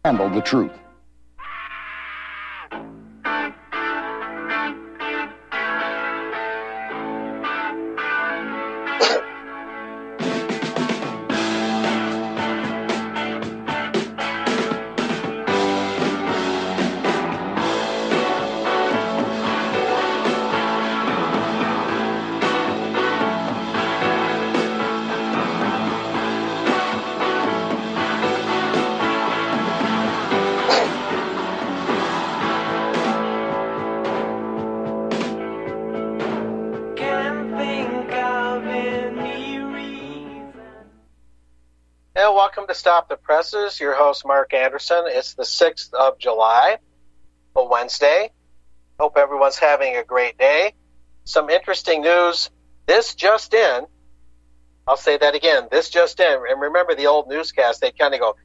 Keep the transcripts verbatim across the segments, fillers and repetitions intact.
handle the truth. To Stop the Presses, your host Mark Anderson. It's the sixth of July, a Wednesday. Hope everyone's having a great day. Some interesting news. This just in. I'll say that again. This just in. And remember the old newscast, they kind of go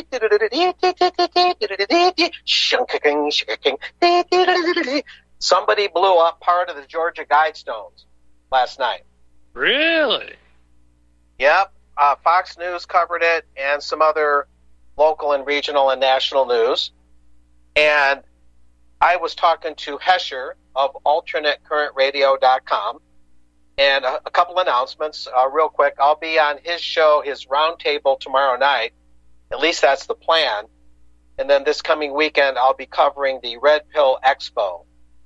somebody blew up part of the Georgia Guidestones last night. Really? Yep. Uh, Fox News covered it and some other local and regional and national news. And I was talking to Hesher of alternate current radio dot com, and a, a couple announcements uh, real quick. I'll be on his show, his roundtable tomorrow night. At least that's the plan. And then this coming weekend, I'll be covering the Red Pill Expo.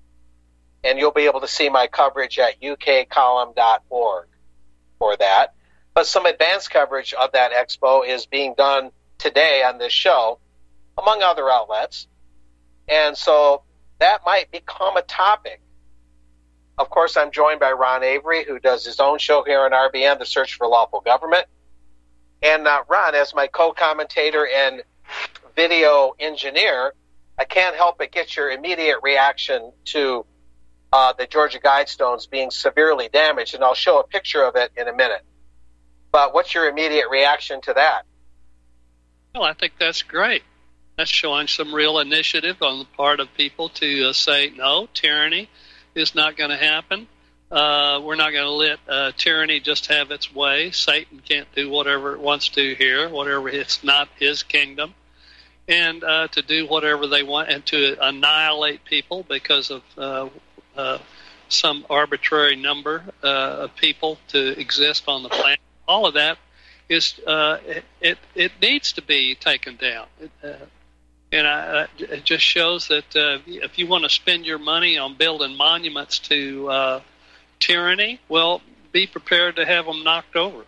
And you'll be able to see my coverage at U K column dot org for that. But some advanced coverage of that expo is being done today on this show, among other outlets. And so that might become a topic. Of course, I'm joined by Ron Avery, who does his own show here on R B N, The Search for Lawful Government. And uh, Ron, as my co-commentator and video engineer, I can't help but get your immediate reaction to uh, the Georgia Guidestones being severely damaged, and I'll show a picture of it in a minute. But what's your immediate reaction to that? Well, I think that's great. That's showing some real initiative on the part of people to uh, say, no, tyranny is not going to happen. Uh, we're not going to let uh, tyranny just have its way. Satan can't do whatever it wants to here, whatever it's not his kingdom, and uh, to do whatever they want and to annihilate people because of uh, uh, some arbitrary number uh, of people to exist on the planet. All of that is uh, it, it. It needs to be taken down, uh, and I, it just shows that uh, if you want to spend your money on building monuments to uh, tyranny, well, be prepared to have them knocked over.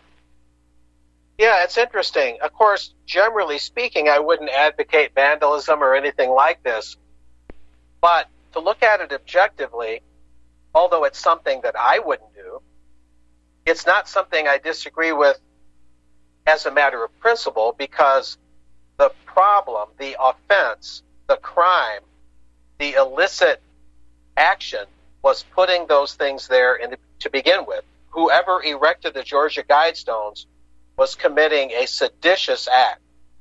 Yeah, it's interesting. Of course, generally speaking, I wouldn't advocate vandalism or anything like this, but to look at it objectively, although it's something that I wouldn't do, it's not something I disagree with as a matter of principle, because the problem, the offense, the crime, the illicit action was putting those things there in the, to begin with. Whoever erected the Georgia Guidestones was committing a seditious act.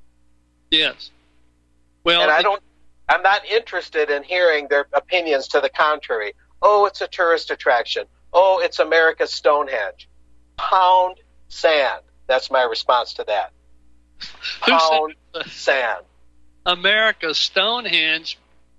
Yes. Well, and I don't, I'm not interested in hearing their opinions to the contrary. Oh, it's a tourist attraction. Oh, it's America's Stonehenge. Pound sand. That's my response to that. Pound sand. America's Stonehenge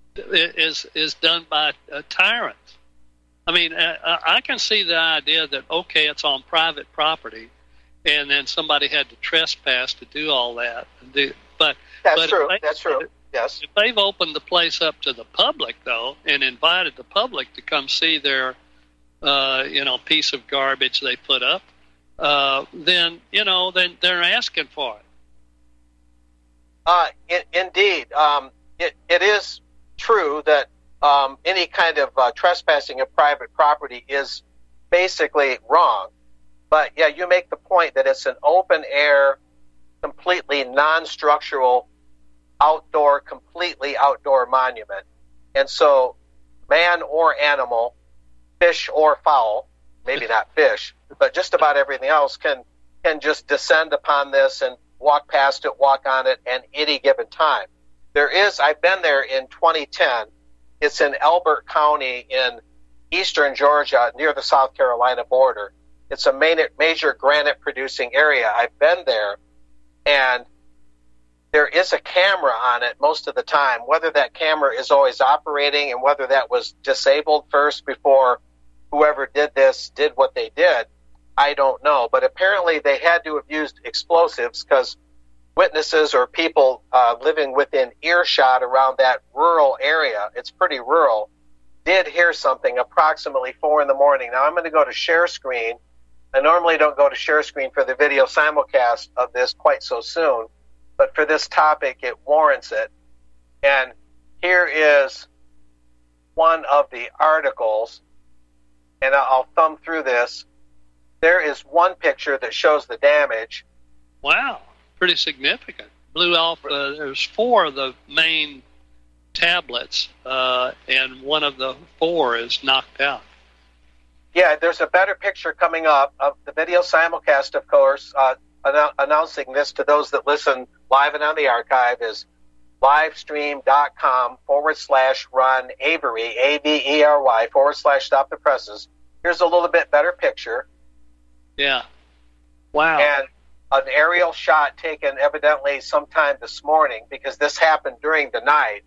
is is done by uh, tyrants. I mean, uh, I can see the idea that, okay, it's on private property, and then somebody had to trespass to do all that. Do, but That's but true. They, That's true. Yes. If they've opened the place up to the public, though, and invited the public to come see their, uh, you know, piece of garbage they put up, uh, then, you know, then they're asking for it. Uh, it, indeed. Um, it, it is true that um, any kind of uh, trespassing of private property is basically wrong. But, yeah, you make the point that it's an open-air, completely non-structural, outdoor, completely outdoor monument. And so man or animal, fish or fowl, maybe not fish, but just about everything else can can just descend upon this and walk past it, walk on it at any given time. There is, I've been there in twenty ten. It's in Elbert County in eastern Georgia near the South Carolina border. It's a main, major granite producing area. I've been there, and there is a camera on it most of the time. Whether that camera is always operating and whether that was disabled first before whoever did this did what they did, I don't know. But apparently they had to have used explosives because witnesses or people uh, living within earshot around that rural area, it's pretty rural, did hear something approximately four in the morning. Now I'm going to go to share screen. I normally don't go to share screen for the video simulcast of this quite so soon, but for this topic, it warrants it. And here is one of the articles, and I'll thumb through this. There is one picture that shows the damage. Wow, pretty significant. Blew off, uh, there's four of the main tablets, uh, and one of the four is knocked out. Yeah, there's a better picture coming up of the video simulcast, of course. Uh, annou- announcing this to those that listen live and on the archive is livestream.com forward slash run Avery, A V E R Y, forward slash stop the presses. Here's a little bit better picture. Yeah. Wow. And an aerial shot taken evidently sometime this morning because this happened during the night.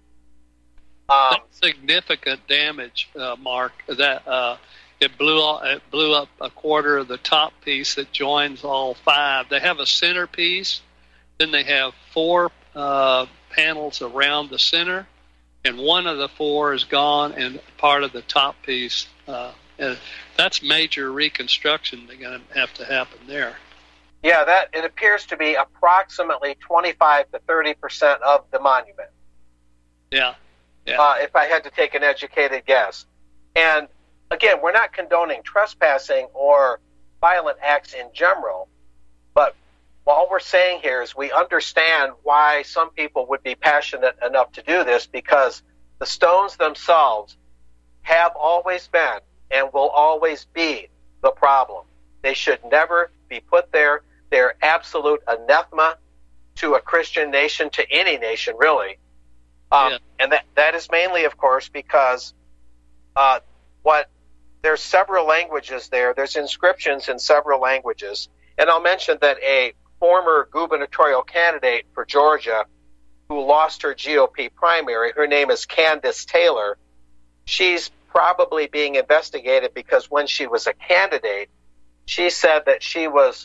Um, That's significant damage, uh, Mark. That uh, it blew all, it blew up a quarter of the top piece that joins all five. They have a center piece, then they have four uh, panels around the center, and one of the four is gone, and part of the top piece. Uh, and that's major reconstruction that's going to have to happen there. Yeah, that it appears to be approximately twenty-five to thirty percent of the monument. Yeah. Yeah. Uh, if I had to take an educated guess. And again, we're not condoning trespassing or violent acts in general, but all we're saying here is we understand why some people would be passionate enough to do this, because the stones themselves have always been and will always be the problem. They should never be put there. They're absolute anathema to a Christian nation, to any nation, really. Um, yeah. And that, that is mainly, of course, because uh, what there's several languages there. There's inscriptions in several languages. And I'll mention that a former gubernatorial candidate for Georgia who lost her G O P primary, her name is Candace Taylor. She's probably being investigated because when she was a candidate, she said that she was,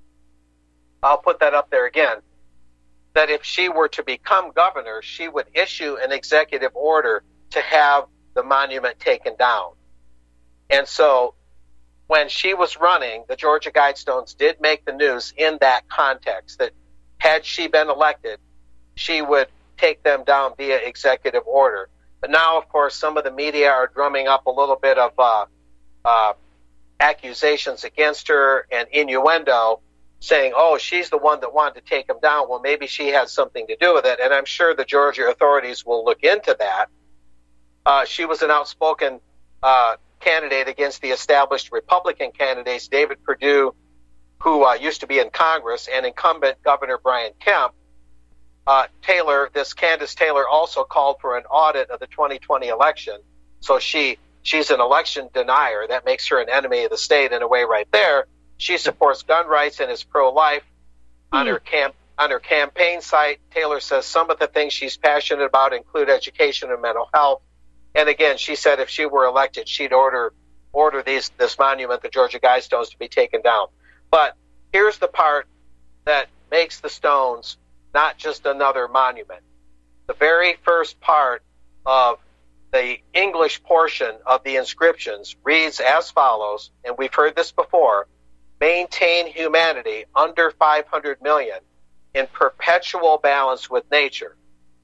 I'll put that up there again, that if she were to become governor, she would issue an executive order to have the monument taken down. And so when she was running, the Georgia Guidestones did make the news in that context, that had she been elected, she would take them down via executive order. But now, of course, some of the media are drumming up a little bit of uh, uh, accusations against her and innuendo, saying, oh, she's the one that wanted to take him down. Well, maybe she had something to do with it, and I'm sure the Georgia authorities will look into that. Uh, she was an outspoken uh, candidate against the established Republican candidates, David Perdue, who uh, used to be in Congress, and incumbent Governor Brian Kemp. Uh, Taylor, this Candace Taylor, also called for an audit of the twenty twenty election. So she she's an election denier. That makes her an enemy of the state in a way right there. She supports gun rights and is pro-life. Mm. On her camp on her campaign site, Taylor says some of the things she's passionate about include education and mental health. And again, she said if she were elected, she'd order order these this monument, the Georgia Guidestones, to be taken down. But here's the part that makes the stones not just another monument. The very first part of the English portion of the inscriptions reads as follows, and we've heard this before: maintain humanity under five hundred million in perpetual balance with nature.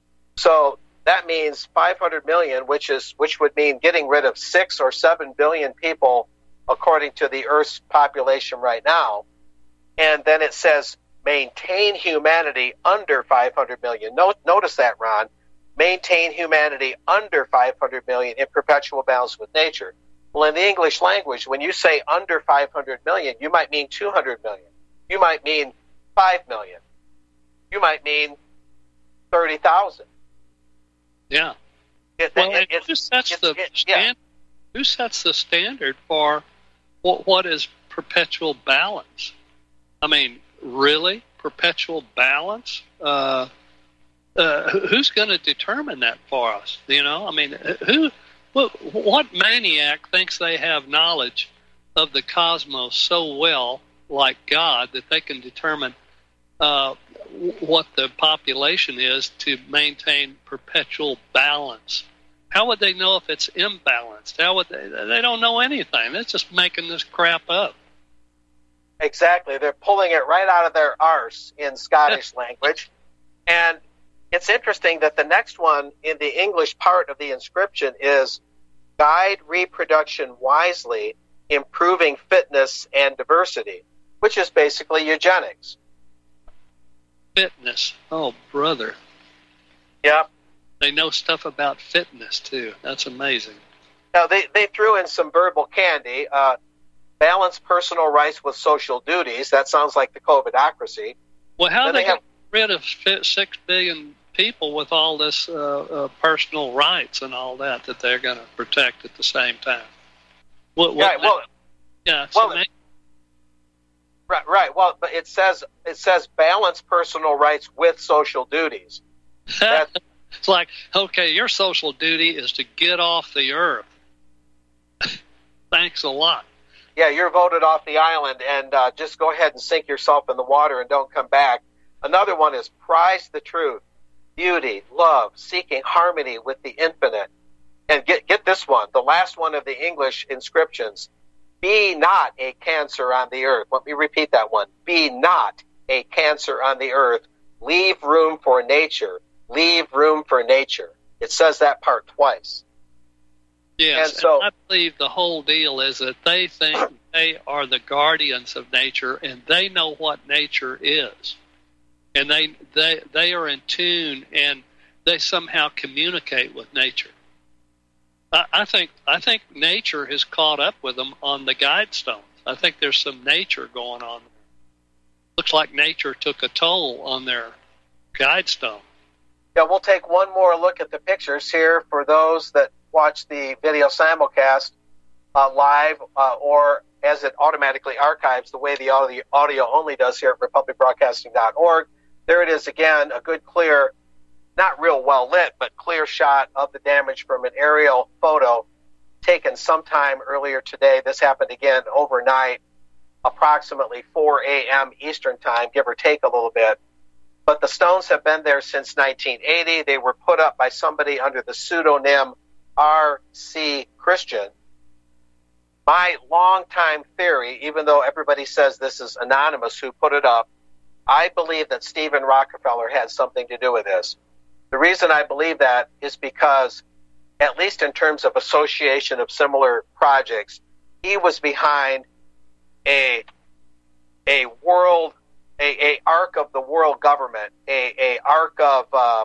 So that means five hundred million, which is which would mean getting rid of six or seven billion people according to the Earth's population right now. And then it says maintain humanity under five hundred million. Note, notice that, Ron. Maintain humanity under five hundred million in perpetual balance with nature. Well, in the English language, when you say under five hundred million, you might mean two hundred million. You might mean five million. You might mean thirty thousand. Yeah. It, well, it, it, who sets it, the it, stand, yeah. Who sets the standard for what, what is perpetual balance? I mean, really? Perpetual balance? Uh, uh, who's going to determine that for us? You know, I mean, who, what, what maniac thinks they have knowledge of the cosmos so well, like God, that they can determine uh, what the population is to maintain perpetual balance? How would they know if it's imbalanced? How would they? They don't know anything. They're just making this crap up. Exactly. They're pulling it right out of their arse in Scottish language. And it's interesting that the next one in the English part of the inscription is guide reproduction wisely, improving fitness and diversity, which is basically eugenics. Fitness. Oh, brother. Yep. They know stuff about fitness, too. That's amazing. Now, they, they threw in some verbal candy. Uh, balance personal rights with social duties. That sounds like the COVIDocracy. Well, how Then they, they get have, rid of six billion people with all this uh, uh, personal rights and all that that they're going to protect at the same time? What, what right, well, yeah, it's well, amazing. Right, right. Well, but it says it says balance personal rights with social duties. That's, It's like, okay, your social duty is to get off the earth. Thanks a lot. yeah, you're voted off the island, and uh, just go ahead and sink yourself in the water and don't come back. Another one is prize the truth, beauty, love, seeking harmony with the infinite. And get get this one, the last one of the English inscriptions. Be not a cancer on the earth. Let me repeat that one. Be not a cancer on the earth. Leave room for nature. Leave room for nature. It says that part twice. Yes, and so, and I believe the whole deal is that they think they are the guardians of nature, and they know what nature is. And they, they, they are in tune, and they somehow communicate with nature. I, I think I think nature has caught up with them on the guide stones. I think there's some nature going on. Looks like nature took a toll on their guide stone. Yeah, we'll take one more look at the pictures here for those that watch the video simulcast uh, live uh, or as it automatically archives the way the audio, audio only does here at republic broadcasting dot org. There it is again, a good, clear, not real well lit, but clear shot of the damage from an aerial photo taken sometime earlier today. This happened again overnight, approximately four a.m. Eastern time, give or take a little bit. But the stones have been there since nineteen eighty. They were put up by somebody under the pseudonym R C Christian. My longtime theory, even though everybody says this is anonymous who put it up, I believe that Stephen Rockefeller had something to do with this. The reason I believe that is because, at least in terms of association of similar projects, he was behind a a world A, a arc of the world government, a, a arc of um,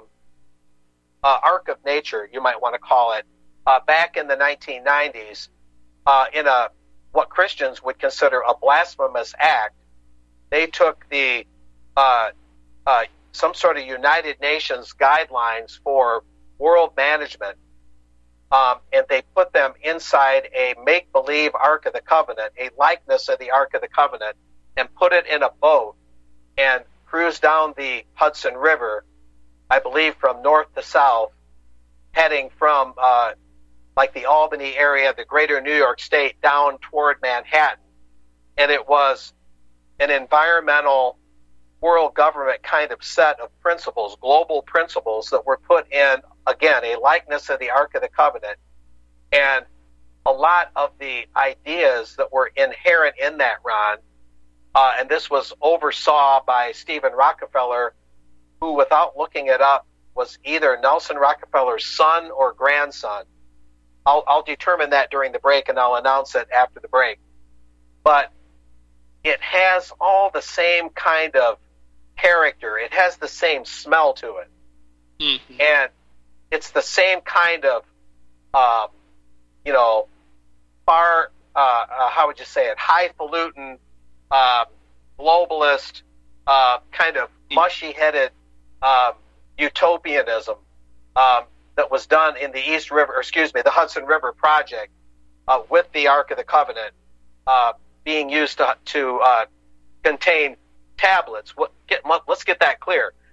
uh, arc of nature, you might want to call it, uh, back in the nineteen nineties, uh, in a what Christians would consider a blasphemous act. They took the uh, uh, some sort of United Nations guidelines for world management, um, and they put them inside a make-believe Ark of the Covenant, a likeness of the Ark of the Covenant, and put it in a boat and cruise down the Hudson River, I believe from north to south, heading from uh, like the Albany area, the greater New York State, down toward Manhattan. And it was an environmental world government kind of set of principles, global principles that were put in, again, a likeness of the Ark of the Covenant. And a lot of the ideas that were inherent in that, Ron, Uh, and this was oversaw by Stephen Rockefeller, who, without looking it up, was either Nelson Rockefeller's son or grandson. I'll, I'll determine that during the break, and I'll announce it after the break. But it has all the same kind of character. It has the same smell to it. Mm-hmm. And it's the same kind of, uh, you know, far, uh, uh, how would you say it, highfalutin, Uh, globalist, uh, kind of mushy-headed uh, utopianism um, that was done in the East River, or excuse me, the Hudson River Project uh, with the Ark of the Covenant uh, being used to, to uh, contain tablets. What, get, let's get that clear.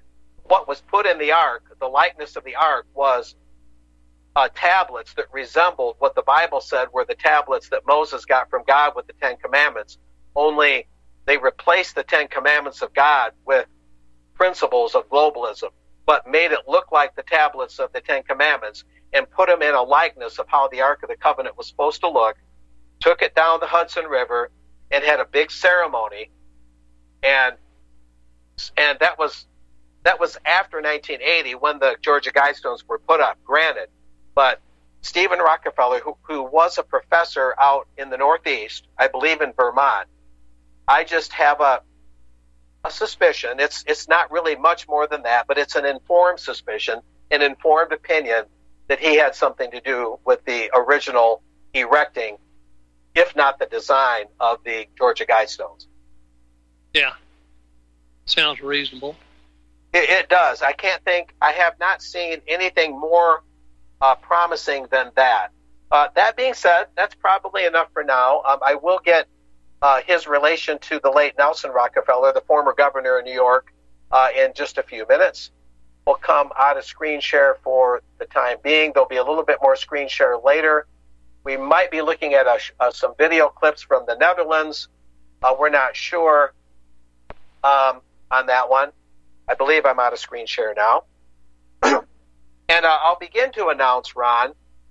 what was put in the ark, the likeness of the ark, was uh, tablets that resembled what the Bible said were the tablets that Moses got from God with the Ten Commandments, only they replaced the Ten Commandments of God with principles of globalism, but made it look like the tablets of the Ten Commandments and put them in a likeness of how the Ark of the Covenant was supposed to look, took it down the Hudson River, and had a big ceremony. And and that was that was after nineteen eighty when the Georgia Guidestones were put up, granted. But Stephen Rockefeller, who, who was a professor out in the Northeast, I believe in Vermont, I just have a a suspicion. It's it's not really much more than that, but it's an informed suspicion, an informed opinion that he had something to do with the original erecting, if not the design, of the Georgia Guidestones. Yeah. Sounds reasonable. It, it does. I can't think, I have not seen anything more uh, promising than that. Uh, that being said, that's probably enough for now. Um, I will get uh, his relation to the late Nelson Rockefeller, the former governor of New York, uh, in just a few minutes. We'll come out of screen share for the time being. There'll be a little bit more screen share later. We might be looking at a, uh, some video clips from the Netherlands. Uh, we're not sure um, on that one. I believe I'm out of screen share now. And uh, I'll begin to announce, Ron,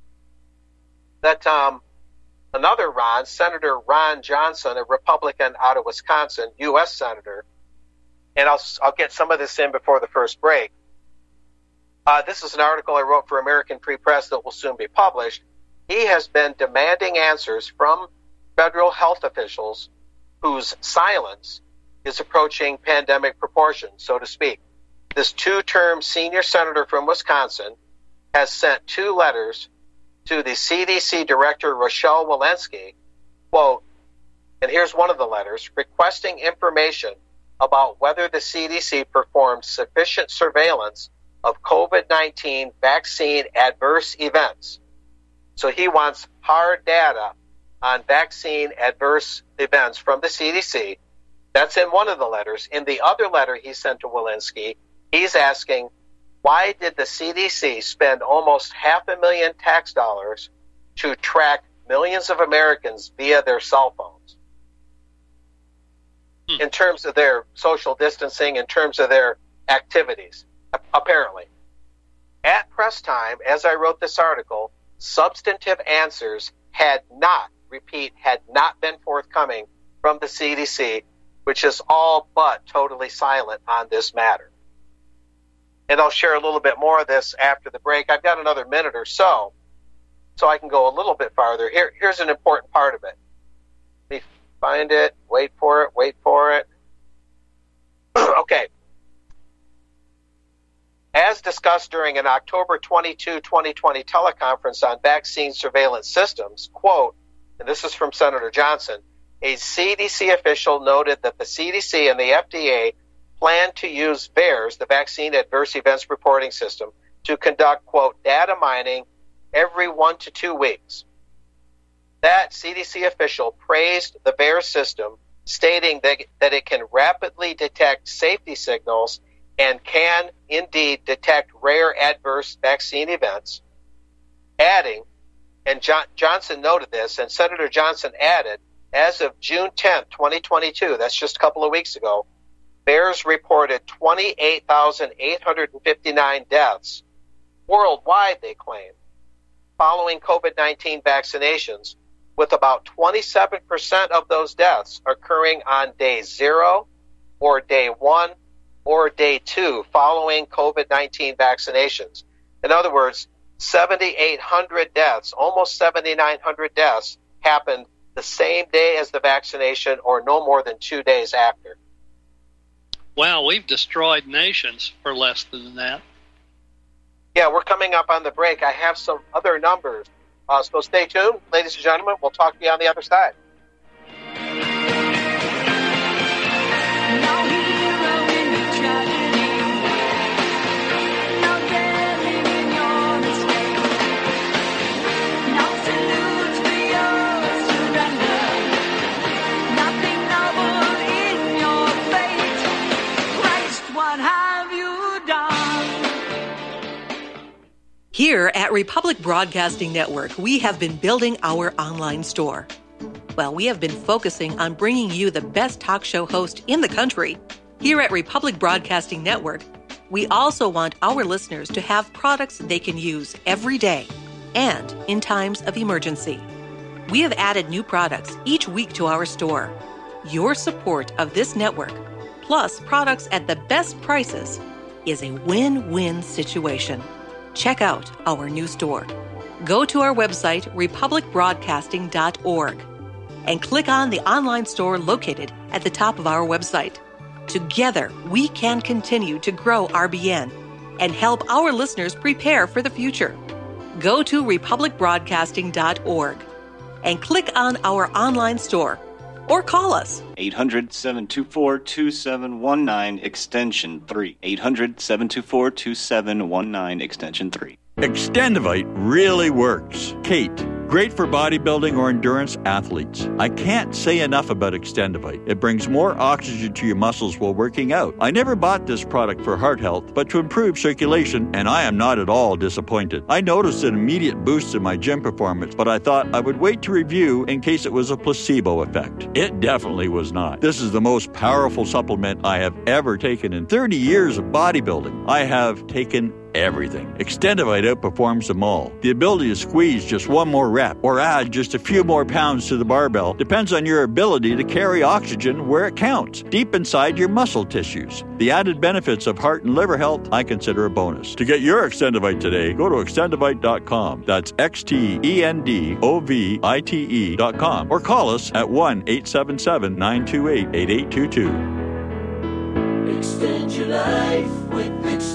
that um, another Ron, Senator Ron Johnson, a Republican out of Wisconsin, U S Senator, and I'll, I'll get some of this in before the first break. Uh, this is an article I wrote for American Free Press that will soon be published. He has been demanding answers from federal health officials whose silence is approaching pandemic proportions, so to speak. This two-term senior senator from Wisconsin has sent two letters to the C D C director, Rochelle Walensky, quote, and here's one of the letters, requesting information about whether the C D C performed sufficient surveillance of COVID nineteen vaccine adverse events. So he wants hard data on vaccine adverse events from the C D C. That's in one of the letters. In the other letter he sent to Walensky, he's asking, why did the C D C spend almost half a million tax dollars to track millions of Americans via their cell phones? Hmm. In terms of their social distancing, in terms of their activities, apparently. At press time, as I wrote this article, substantive answers had not, repeat, had not been forthcoming from the C D C, which is all but totally silent on this matter. And I'll share a little bit more of this after the break. I've got another minute or so, so I can go a little bit farther. Here, here's an important part of it. Let me find it, wait for it, wait for it. Okay. As discussed during an October twenty-second, twenty twenty teleconference on vaccine surveillance systems, quote, and this is from Senator Johnson, a C D C official noted that the C D C and the F D A plan to use VAERS, the Vaccine Adverse Events Reporting System, to conduct, quote, data mining every one to two weeks. That C D C official praised the VAERS system, stating that, that it can rapidly detect safety signals and can indeed detect rare adverse vaccine events, adding, and John, Johnson noted this, and Senator Johnson added, as of June tenth, twenty twenty-two, that's just a couple of weeks ago, VAERS reported twenty-eight thousand eight hundred fifty-nine deaths worldwide, they claim, following COVID nineteen vaccinations, with about twenty-seven percent of those deaths occurring on day zero or day one or day two following COVID nineteen vaccinations. In other words, seventy-eight hundred deaths, almost seventy-nine hundred deaths happened the same day as the vaccination or no more than two days after. Wow, we've destroyed nations for less than that. Yeah, we're coming up on the break. I have some other numbers. Uh, so stay tuned, ladies and gentlemen. We'll talk to you on the other side. What have you done? Here at Republic Broadcasting Network, we have been building our online store. Well, we have been focusing on bringing you the best talk show host in the country. Here at Republic Broadcasting Network, we also want our listeners to have products they can use every day and in times of emergency. We have added new products each week to our store. Your support of this network, plus products at the best prices, is a win-win situation. Check out our new store. Go to our website, republic broadcasting dot org, and click on the online store located at the top of our website. Together, we can continue to grow R B N and help our listeners prepare for the future. Go to republic broadcasting dot org and click on our online store or call us. eight hundred, seven two four, two seven one nine, extension three. eight hundred, seven two four, two seven one nine, extension three. Extendivite really works. Kate, great for bodybuilding or endurance athletes. I can't say enough about Extendivite. It brings more oxygen to your muscles while working out. I never bought this product for heart health, but to improve circulation, and I am not at all disappointed. I noticed an immediate boost in my gym performance, but I thought I would wait to review in case it was a placebo effect. It definitely was not. This is the most powerful supplement I have ever taken in thirty years of bodybuilding. I have taken everything. Extendivite outperforms them all. The ability to squeeze just one more rep or add just a few more pounds to the barbell depends on your ability to carry oxygen where it counts, deep inside your muscle tissues. The added benefits of heart and liver health I consider a bonus. To get your Extendivite today, go to extendivite dot com. That's X T E N D O V I T E dot com or call us at one eight seven seven, nine two eight, eight eight two two. Extend your life with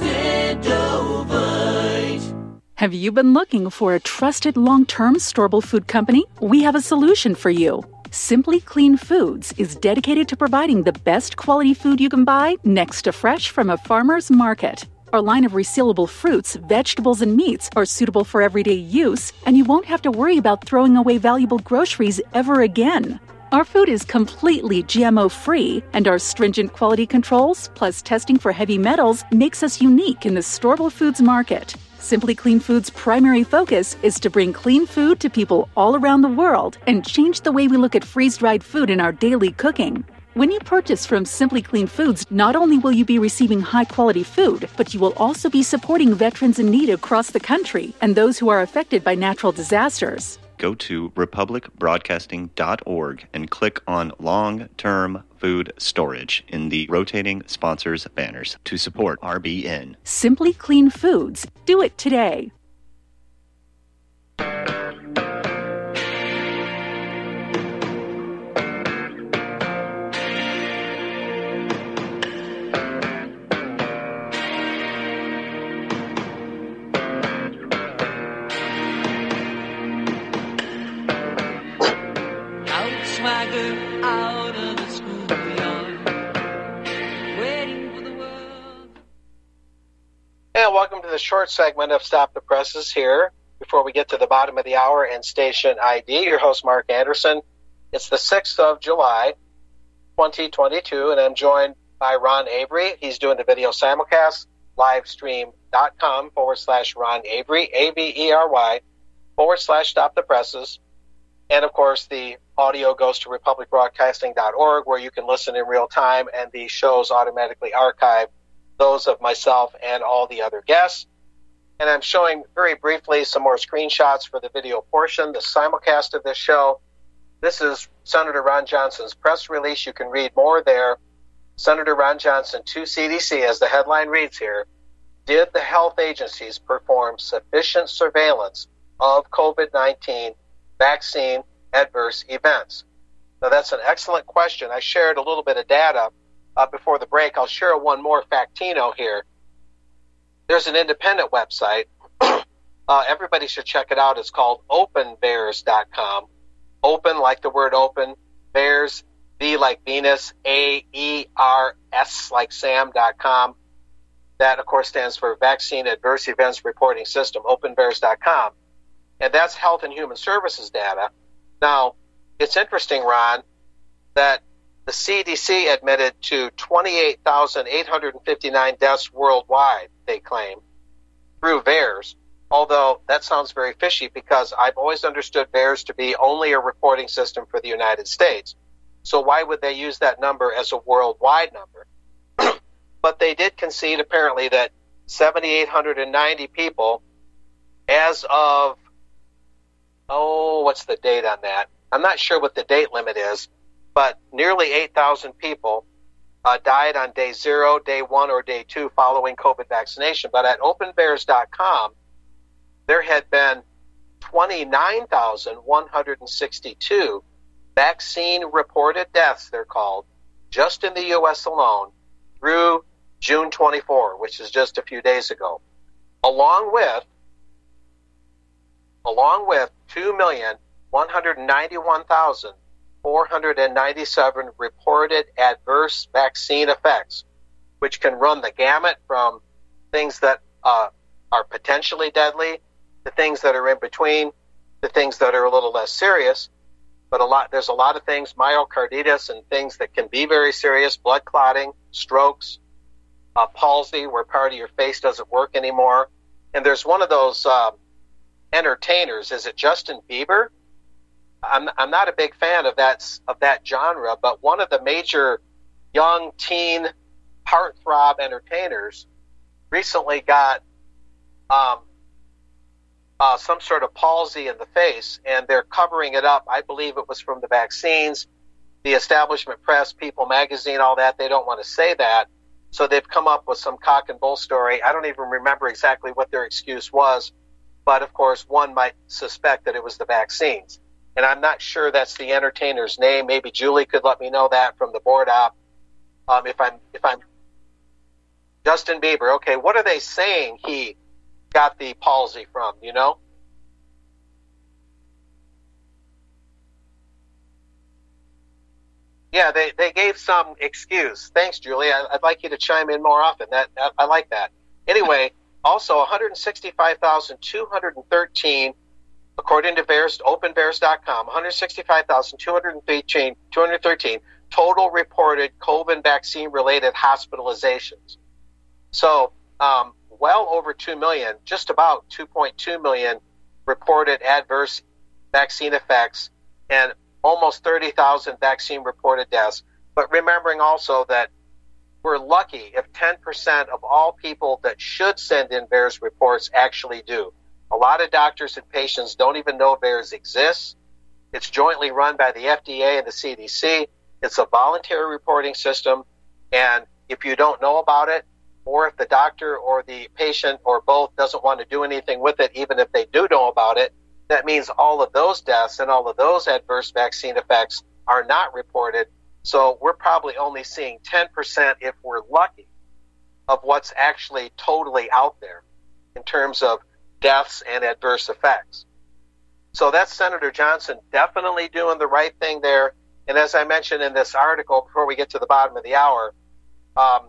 Extendovite. Have you been looking for a trusted long-term storable food company? We have a solution for you. Simply Clean Foods is dedicated to providing the best quality food you can buy next to fresh from a farmer's market. Our line of resealable fruits, vegetables, and meats are suitable for everyday use, and you won't have to worry about throwing away valuable groceries ever again. Our food is completely G M O-free, and our stringent quality controls, plus testing for heavy metals, makes us unique in the storable foods market. Simply Clean Foods' primary focus is to bring clean food to people all around the world and change the way we look at freeze-dried food in our daily cooking. When you purchase from Simply Clean Foods, not only will you be receiving high-quality food, but you will also be supporting veterans in need across the country and those who are affected by natural disasters. Go to republic broadcasting dot org and click on long-term food storage in the rotating sponsors banners to support R B N. Simply Clean Foods. Do it today. Out of the schoolyard, waiting for the world. And welcome to the short segment of Stop the Presses here. Before we get to the bottom of the hour and station I D, your host Mark Anderson. It's the sixth of July, twenty twenty-two, and I'm joined by Ron Avery. He's doing the video simulcast, livestream.com forward slash Ron Avery, A V E R Y, forward slash Stop the Presses. And, of course, the audio goes to republic broadcasting dot org, where you can listen in real time, and the shows automatically archive those of myself and all the other guests. And I'm showing very briefly some more screenshots for the video portion, the simulcast of this show. This is Senator Ron Johnson's press release. You can read more there. Senator Ron Johnson to C D C, as the headline reads here, did the health agencies perform sufficient surveillance of COVID nineteen vaccine adverse events? Now, that's an excellent question. I shared a little bit of data uh, before the break. I'll share one more factino here. There's an independent website. uh, everybody should check it out. It's called open bears dot com. Open like the word open, bears, V like Venus, A E R S like Sam dot com. That, of course, stands for Vaccine Adverse Events Reporting System, open bears dot com. And that's Health and Human Services data. Now, it's interesting, Ron, that the C D C admitted to twenty-eight thousand eight hundred fifty-nine deaths worldwide, they claim, through VAERS. Although that sounds very fishy because I've always understood VAERS to be only a reporting system for the United States. So why would they use that number as a worldwide number? But they did concede apparently that seven thousand eight hundred ninety people as of, oh, what's the date on that? I'm not sure what the date limit is, but nearly eight thousand people uh, died on day zero, day one, or day two following COVID vaccination. But at open vaers dot com, there had been twenty-nine thousand one hundred sixty-two vaccine-reported deaths, they're called, just in the U S alone through June twenty-fourth, which is just a few days ago, along with along with two million one hundred ninety-one thousand four hundred ninety-seven reported adverse vaccine effects, which can run the gamut from things that uh, are potentially deadly to things that are in between to things that are a little less serious. But a lot, there's a lot of things, myocarditis and things that can be very serious, blood clotting, strokes, uh, palsy, where part of your face doesn't work anymore. And there's one of those uh, entertainers. Is it Justin Bieber? I'm I'm not a big fan of that of that genre, but one of the major young teen heartthrob entertainers recently got um, uh, some sort of palsy in the face, and they're covering it up. I believe it was from the vaccines, the establishment press, People magazine, all that. They don't want to say that, so they've come up with some cock and bull story. I don't even remember exactly what their excuse was, but of course one might suspect that it was the vaccines. And I'm not sure that's the entertainer's name. Maybe Julie could let me know that from the board op. Um, if I'm, if I'm Justin Bieber. Okay, what are they saying he got the palsy from? You know? Yeah, they, they gave some excuse. Thanks, Julie. I, I'd like you to chime in more often. That, that I like that. Anyway, also one hundred sixty-five thousand two hundred thirteen. According to VAERS, open vaers dot com, one hundred sixty-five thousand two hundred thirteen total reported COVID vaccine-related hospitalizations. So, um, well over two million, just about two point two million reported adverse vaccine effects, and almost thirty thousand vaccine-reported deaths. But remembering also that we're lucky if ten percent of all people that should send in VAERS reports actually do. A lot of doctors and patients don't even know VAERS exists. It's jointly run by the F D A and the C D C. It's a voluntary reporting system, and if you don't know about it, or if the doctor or the patient or both doesn't want to do anything with it, even if they do know about it, that means all of those deaths and all of those adverse vaccine effects are not reported. So we're probably only seeing ten percent, if we're lucky, of what's actually totally out there in terms of deaths and adverse effects. So that's Senator Johnson definitely doing the right thing there. And as I mentioned in this article, before we get to the bottom of the hour, um,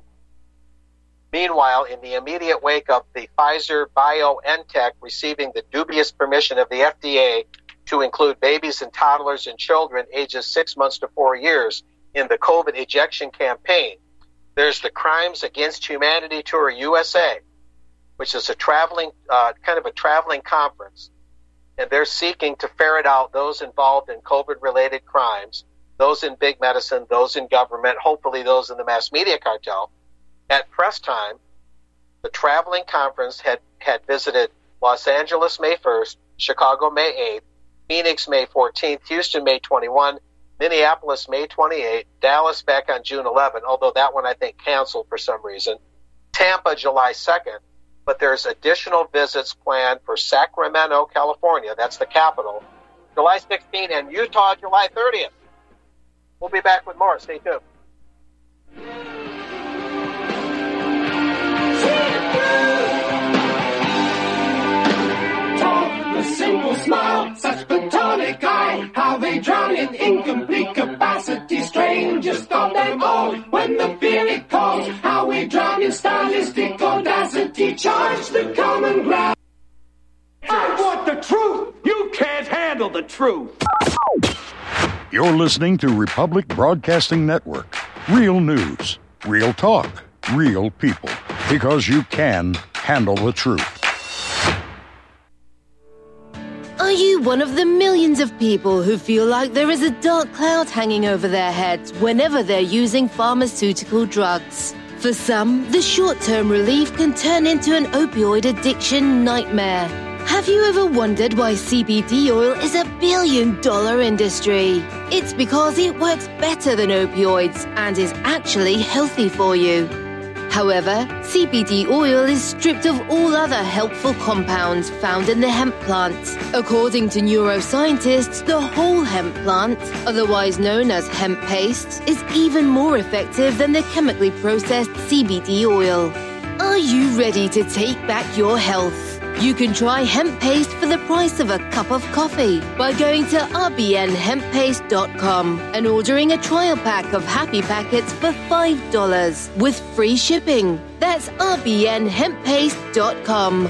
meanwhile, in the immediate wake of the Pfizer-BioNTech receiving the dubious permission of the F D A to include babies and toddlers and children ages six months to four years in the COVID ejection campaign, there's the Crimes Against Humanity Tour U S A, which is a traveling, uh, kind of a traveling conference. And they're seeking to ferret out those involved in COVID-related crimes, those in big medicine, those in government, hopefully those in the mass media cartel. At press time, the traveling conference had, had visited Los Angeles May first, Chicago May eighth, Phoenix May fourteenth, Houston May twenty-first, Minneapolis May twenty-eighth, Dallas back on June eleventh, although that one I think canceled for some reason, Tampa July second, but there's additional visits planned for Sacramento, California, that's the capital, July sixteenth, and Utah July thirtieth. We'll be back with more. Stay tuned. A simple smile, such platonic eye, how they drown in incomplete capacity, strangers thought them all, when the feeling calls, how we drown in stylistic audacity, charge the common ground. I want the truth! You can't handle the truth! You're listening to Republic Broadcasting Network. Real news, real talk, real people. Because you can handle the truth. Are you one of the millions of people who feel like there is a dark cloud hanging over their heads whenever they're using pharmaceutical drugs? For some, the short-term relief can turn into an opioid addiction nightmare. Have you ever wondered why C B D oil is a billion-dollar industry? It's because it works better than opioids and is actually healthy for you. However, C B D oil is stripped of all other helpful compounds found in the hemp plant. According to neuroscientists, the whole hemp plant, otherwise known as hemp paste, is even more effective than the chemically processed C B D oil. Are you ready to take back your health? You can try hemp paste for the price of a cup of coffee by going to r b n hemp paste dot com and ordering a trial pack of Happy Packets for five dollars with free shipping. That's r b n hemp paste dot com.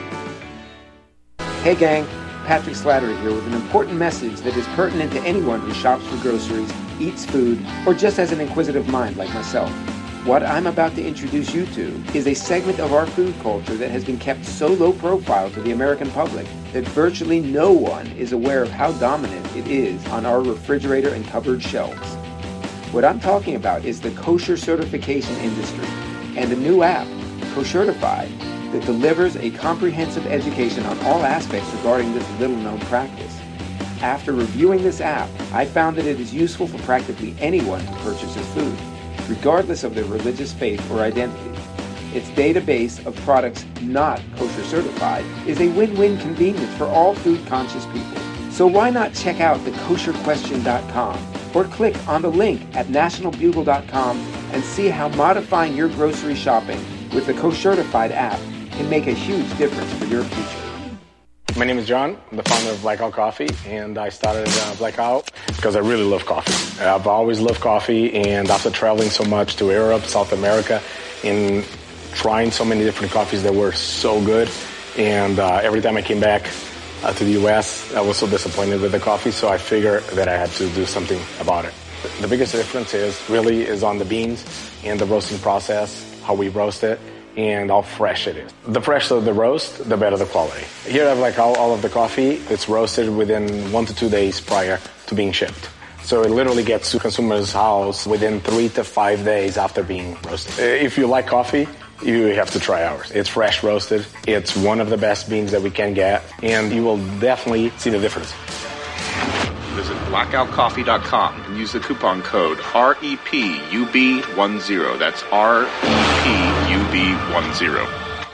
Hey gang, Patrick Slattery here with an important message that is pertinent to anyone who shops for groceries, eats food, or just has an inquisitive mind like myself. What I'm about to introduce you to is a segment of our food culture that has been kept so low profile to the American public that virtually no one is aware of how dominant it is on our refrigerator and cupboard shelves. What I'm talking about is the kosher certification industry and a new app, Koshertified, that delivers a comprehensive education on all aspects regarding this little-known practice. After reviewing this app, I found that it is useful for practically anyone who purchases food, regardless of their religious faith or identity. Its database of products not kosher certified is a win-win convenience for all food-conscious people. So why not check out the kosher question dot com or click on the link at national bugle dot com and see how modifying your grocery shopping with the Koshertified app can make a huge difference for your future. My name is John. I'm the founder of Blackout Coffee, and I started uh, Blackout because I really love coffee. I've always loved coffee, and after traveling so much to Europe, South America, and trying so many different coffees that were so good, and uh, every time I came back uh, to the U S, I was so disappointed with the coffee, so I figured that I had to do something about it. The biggest difference is really is on the beans and the roasting process, how we roast it, and how fresh it is. The fresher the roast, the better the quality. Here I have like all, all of the coffee. It's roasted within one to two days prior to being shipped. So it literally gets to consumer's house within three to five days after being roasted. If you like coffee, you have to try ours. It's fresh roasted. It's one of the best beans that we can get, and you will definitely see the difference. Visit blackout coffee dot com and use the coupon code R E P U B ten. That's R E P U B ten.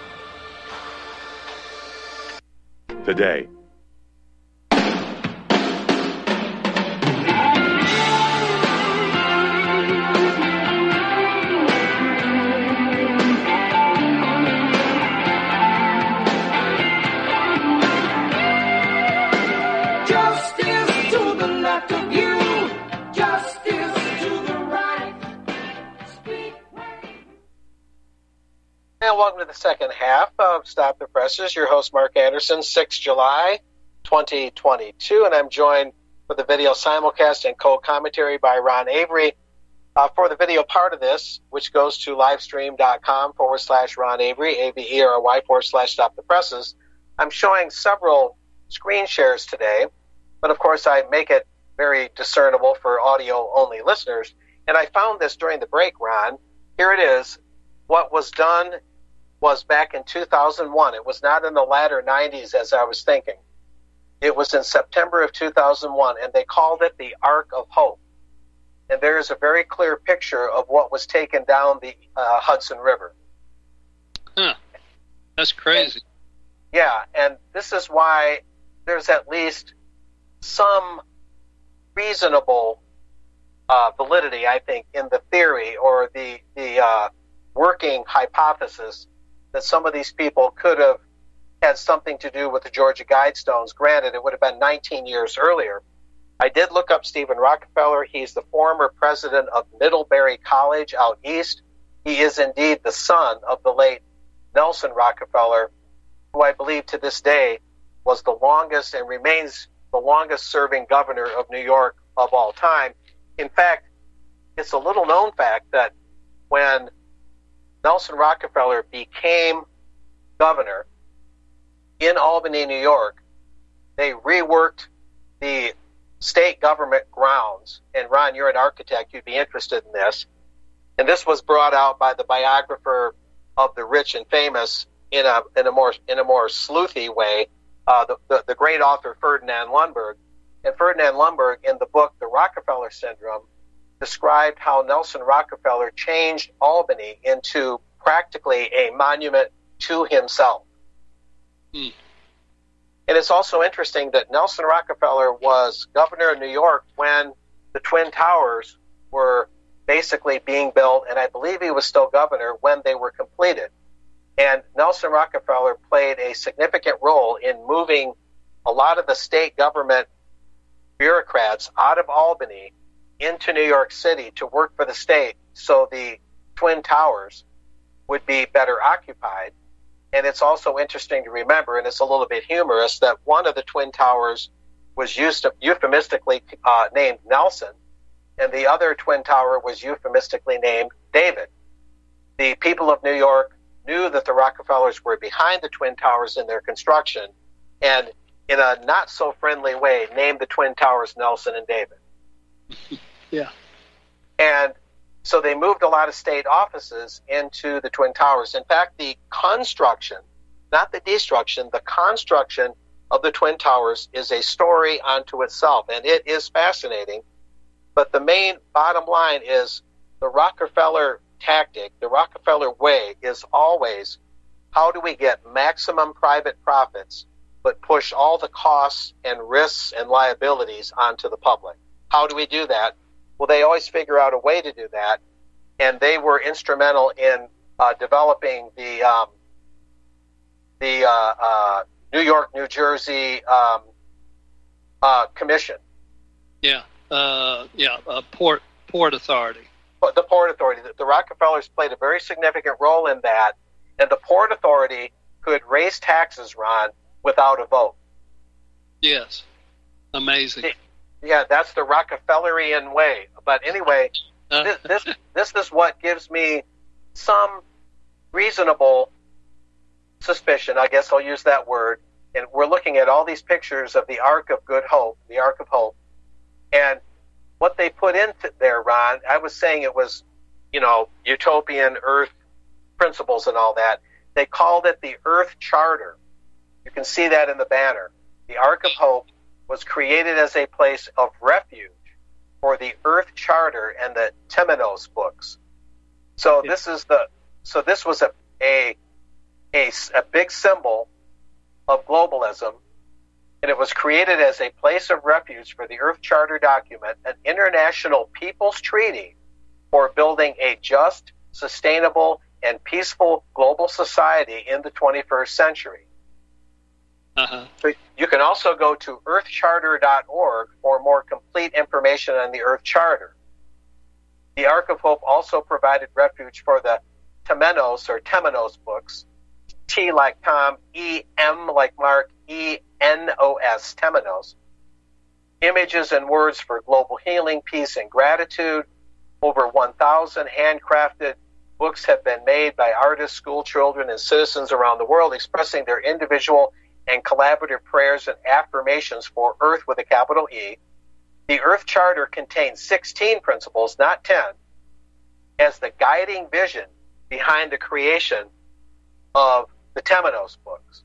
Today. And welcome to the second half of Stop the Presses. Your host, Mark Anderson, sixth of July, twenty twenty-two. And I'm joined for the video simulcast and co-commentary by Ron Avery. Uh, for the video part of this, which goes to livestream.com forward slash Ron Avery, A V E R Y forward slash Stop the Presses, I'm showing several screen shares today. But, of course, I make it very discernible for audio-only listeners. And I found this during the break, Ron. Here it is. What was done was back in two thousand one. It was not in the latter nineties as I was thinking. It was in September of two thousand one, and they called it the Ark of Hope. And there is a very clear picture of what was taken down the uh, Hudson River. Huh. That's crazy. And, yeah, and this is why there's at least some reasonable uh, validity, I think, in the theory or the, the uh, working hypothesis that some of these people could have had something to do with the Georgia Guidestones. Granted, it would have been nineteen years earlier. I did look up Stephen Rockefeller. He's the former president of Middlebury College out east. He is indeed the son of the late Nelson Rockefeller, who I believe to this day was the longest and remains the longest serving governor of New York of all time. In fact, it's a little known fact that when Nelson Rockefeller became governor in Albany, New York, they reworked the state government grounds. And Ron, you're an architect, you'd be interested in this. And this was brought out by the biographer of the rich and famous in a in a more in a more sleuthy way, uh, the, the the great author Ferdinand Lundberg. And Ferdinand Lundberg, in the book The Rockefeller Syndrome, described how Nelson Rockefeller changed Albany into practically a monument to himself. Hmm. And it's also interesting that Nelson Rockefeller was governor of New York when the Twin Towers were basically being built, and I believe he was still governor when they were completed. And Nelson Rockefeller played a significant role in moving a lot of the state government bureaucrats out of Albany into New York City to work for the state so the Twin Towers would be better occupied. And it's also interesting to remember, and it's a little bit humorous, that one of the Twin Towers was used to, euphemistically uh, named Nelson, and the other Twin Tower was euphemistically named David. The people of New York knew that the Rockefellers were behind the Twin Towers in their construction, and in a not-so-friendly way, named the Twin Towers Nelson and David. Yeah. And so they moved a lot of state offices into the Twin Towers. In fact, the construction, not the destruction, the construction of the Twin Towers is a story unto itself, and it is fascinating. But the main bottom line is the Rockefeller tactic, the Rockefeller way is always, how do we get maximum private profits but push all the costs and risks and liabilities onto the public? How do we do that? Well, they always figure out a way to do that, and they were instrumental in uh, developing the um, the uh, uh, New York, New Jersey um, uh, Commission. Yeah, uh, yeah, uh, Port Port Authority. The Port Authority. The, the Rockefellers played a very significant role in that, and the Port Authority could raise taxes, Ron, without a vote. Yes, amazing. It, Yeah, that's the Rockefellerian way. But anyway, this, this this is what gives me some reasonable suspicion, I guess I'll use that word. And we're looking at all these pictures of the Ark of Good Hope, the Ark of Hope. And what they put into there, Ron, I was saying it was, you know, utopian Earth principles and all that. They called it the Earth Charter. You can see that in the banner. The Ark of Hope was created as a place of refuge for the Earth Charter and the Temenos books. So this is the so this was a a a, a big symbol of globalism, and it was created as a place of refuge for the Earth Charter document, an international people's treaty for building a just, sustainable, and peaceful global society in the twenty-first century. Uh-huh. So you can also go to earth charter dot org for more complete information on the Earth Charter. The Ark of Hope also provided refuge for the Temenos or Temenos books, T like Tom, E M like Mark, E N O S, Temenos. Images and words for global healing, peace, and gratitude. Over one thousand handcrafted books have been made by artists, school children, and citizens around the world expressing their individual and collaborative prayers and affirmations for Earth with a capital E. The Earth Charter contains sixteen principles, not ten, as the guiding vision behind the creation of the Temenos books.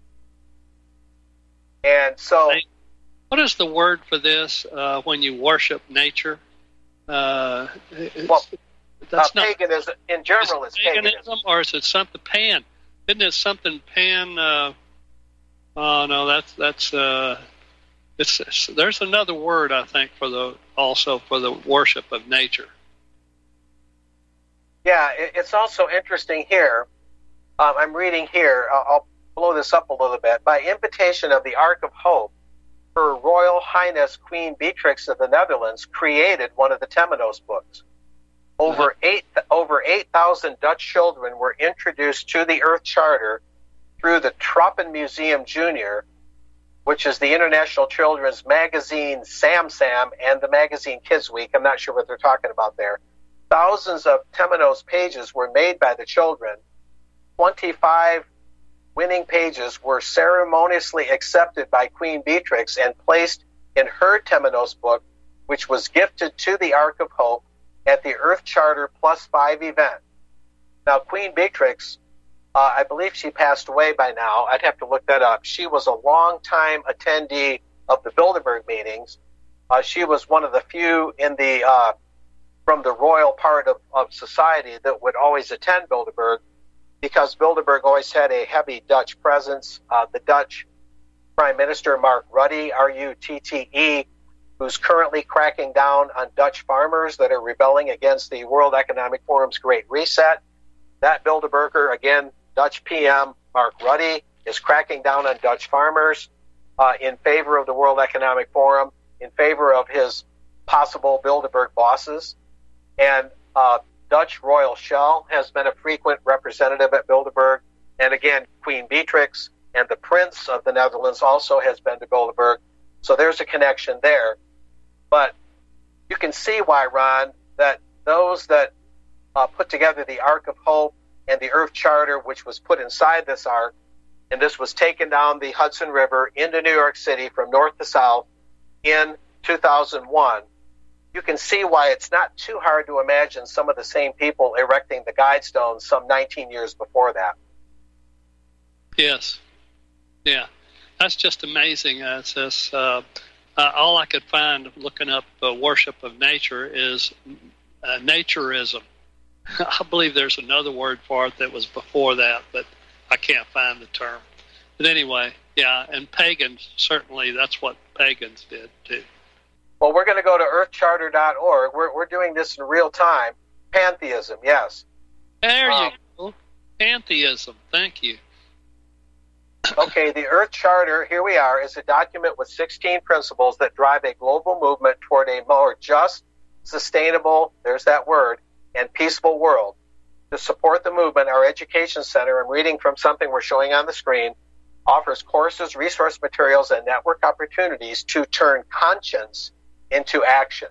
And so... What is the word for this uh, when you worship nature? Uh, well, that's uh, not, paganism, in general, is it's paganism, paganism. Or is it something pan? Isn't it something pan... Uh, Oh no, that's that's uh, it's, it's there's another word I think for the also for the worship of nature. Yeah, it, it's also interesting here. Um, I'm reading here. I'll, I'll blow this up a little bit. By invitation of the Ark of Hope, Her Royal Highness Queen Beatrix of the Netherlands created one of the Temenos books. Over uh-huh. eight over eight thousand Dutch children were introduced to the Earth Charter through the Tropen Museum Junior, which is the international children's magazine Sam Sam and the magazine Kids Week. I'm not sure what they're talking about there. Thousands of Temenos pages were made by the children. twenty-five winning pages were ceremoniously accepted by Queen Beatrix and placed in her Temenos book, which was gifted to the Ark of Hope at the Earth Charter Plus Five event. Now, Queen Beatrix, uh, I believe she passed away by now. I'd have to look that up. She was a long-time attendee of the Bilderberg meetings. Uh, she was one of the few in the uh, from the royal part of, of society that would always attend Bilderberg, because Bilderberg always had a heavy Dutch presence. Uh, the Dutch Prime Minister, Mark Rutte, R U T T E, who's currently cracking down on Dutch farmers that are rebelling against the World Economic Forum's Great Reset. That Bilderberger, again, Dutch P M Mark Rutte, is cracking down on Dutch farmers uh, in favor of the World Economic Forum, in favor of his possible Bilderberg bosses. And uh, Dutch Royal Shell has been a frequent representative at Bilderberg. And again, Queen Beatrix and the Prince of the Netherlands also has been to Bilderberg. So there's a connection there. But you can see why, Ron, that those that uh, put together the Ark of Hope and the Earth Charter, which was put inside this Ark, and this was taken down the Hudson River into New York City from north to south in two thousand one, you can see why it's not too hard to imagine some of the same people erecting the guide stones some nineteen years before that. Yes. Yeah. That's just amazing. Uh, it's just, uh, uh, all I could find looking up uh, worship of nature is uh, naturism. I believe there's another word for it that was before that, but I can't find the term. But anyway, yeah, and pagans, certainly that's what pagans did too. Well, we're going to go to earth charter dot org. We're, we're doing this in real time. Pantheism, yes. There um, you go. Pantheism, thank you. Okay, the Earth Charter, here we are, is a document with sixteen principles that drive a global movement toward a more just, sustainable, there's that word, and peaceful world. To support the movement, our education center, I'm reading from something we're showing on the screen, offers courses, resource materials, and network opportunities to turn conscience into action.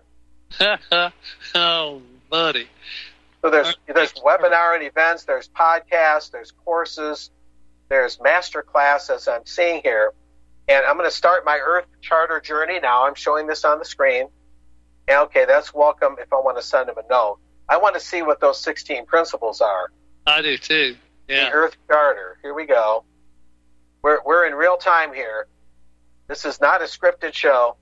Oh, buddy. So there's there's webinar and events, there's podcasts, there's courses, there's master class, as I'm seeing here. And I'm going to start my Earth Charter journey now. I'm showing this on the screen. And okay, that's welcome if I want to send them a note. I want to see what those sixteen principles are. I do too. Yeah. The Earth Charter. Here we go. We're we're in real time here. This is not a scripted show.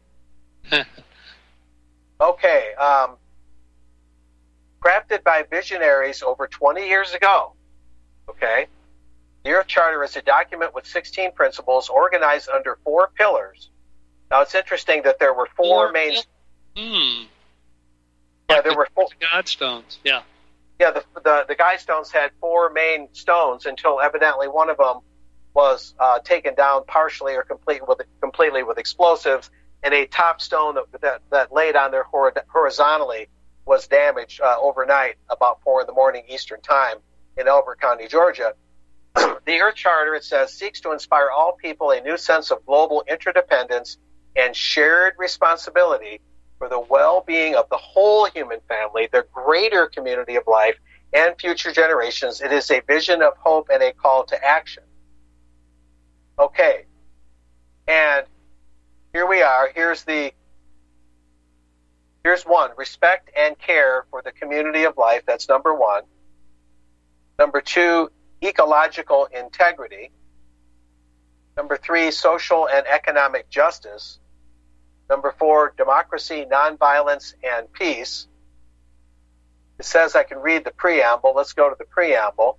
Okay. Um, crafted by visionaries over twenty years ago. Okay. The Earth Charter is a document with sixteen principles organized under four pillars. Now, it's interesting that there were four, four main... Hmm. Yeah, like there the, were four... The guide stones, yeah. Yeah, the, the, the guide stones had four main stones until evidently one of them was uh, taken down partially or complete with, completely with explosives, and a top stone that, that, that laid on there horizontally was damaged uh, overnight about four in the morning Eastern Time in Elbert County, Georgia. The Earth Charter, it says, seeks to inspire all people a new sense of global interdependence and shared responsibility for the well-being of the whole human family, the greater community of life, and future generations. It is a vision of hope and a call to action. Okay. And here we are. Here's the, here's one. Respect and care for the community of life. That's number one. Number two, ecological integrity. Number three, social and economic justice. Number four, democracy, nonviolence, and peace. It says I can read the preamble. Let's go to the preamble.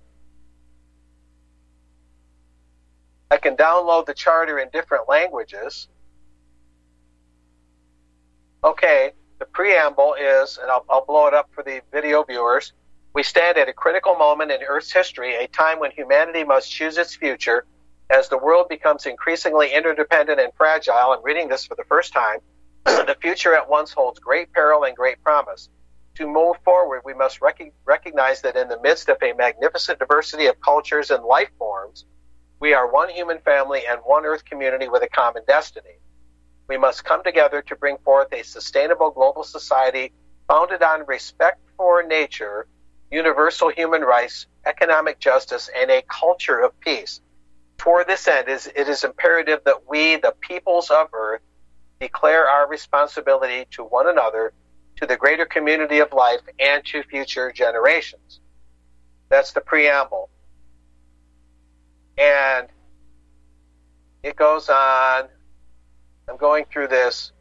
I can download the charter in different languages. Okay, the preamble is, and I'll, I'll blow it up for the video viewers, we stand at a critical moment in Earth's history, a time when humanity must choose its future as the world becomes increasingly interdependent and fragile. I'm reading this for the first time. The future at once holds great peril and great promise. To move forward, we must rec- recognize that in the midst of a magnificent diversity of cultures and life forms, we are one human family and one Earth community with a common destiny. We must come together to bring forth a sustainable global society founded on respect for nature, universal human rights, economic justice, and a culture of peace. toward this end, is it is imperative that we, the peoples of earth, declare our responsibility to one another, to the greater community of life, and to future generations. That's the preamble. And it goes on. I'm going through this.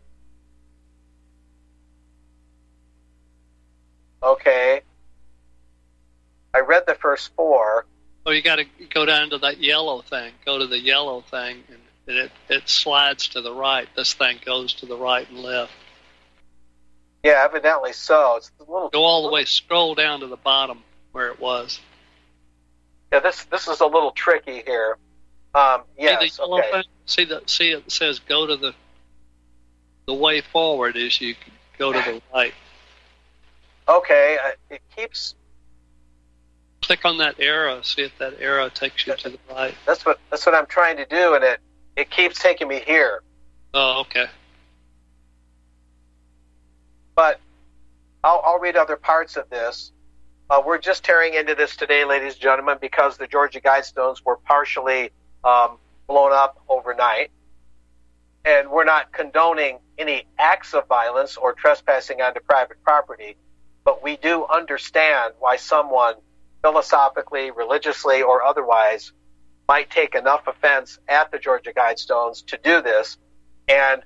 Okay. I read the first four. Oh, you got to go down to that yellow thing. Go to the yellow thing, and it, it slides to the right. This thing goes to the right and left. Yeah, evidently so. It's a little. Go all the way. Scroll down to the bottom where it was. Yeah, this this is a little tricky here. Um, yes. See the yellow Okay. thing? See the see it says go to the the way forward is you go to the right. Okay. Uh, it keeps. Click on that arrow. See if that arrow takes you to the right. That's what that's what I'm trying to do, and it it keeps taking me here. Oh, okay. But I'll, I'll read other parts of this. Uh, we're just tearing into this today, ladies and gentlemen, because the Georgia Guidestones were partially um, blown up overnight. And we're not condoning any acts of violence or trespassing onto private property, but we do understand why someone philosophically, religiously, or otherwise might take enough offense at the Georgia Guidestones to do this. And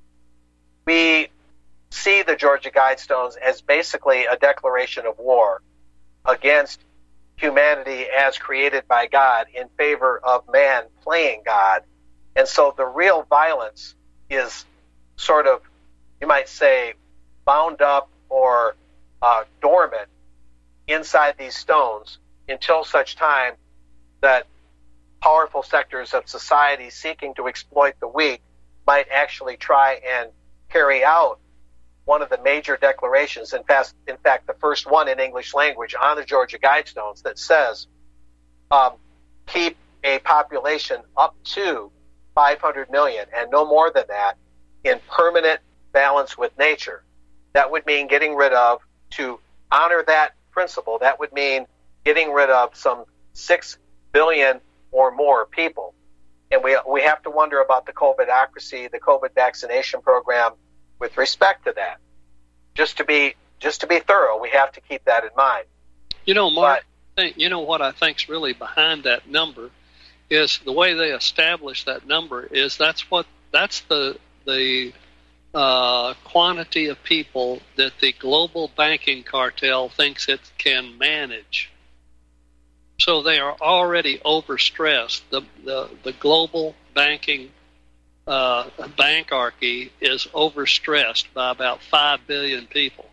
we see the Georgia Guidestones as basically a declaration of war against humanity as created by God in favor of man playing God. And so the real violence is sort of, you might say, bound up or uh, dormant inside these stones until such time that powerful sectors of society seeking to exploit the weak might actually try and carry out one of the major declarations, in fact, in fact, the first one in English language on the Georgia Guidestones that says, um, keep a population up to five hundred million and no more than that in permanent balance with nature. That would mean getting rid of, to honor that principle, that would mean getting rid of some six billion or more people. And we we have to wonder about the COVIDocracy, the COVID vaccination program, with respect to that. Just to be just to be thorough, we have to keep that in mind. You know, Mark, think, you know what I think's really behind that number is the way they establish that number is that's what that's the the uh, quantity of people that the global banking cartel thinks it can manage. So they are already overstressed. The the, the global banking uh, bankarchy is overstressed by about five billion people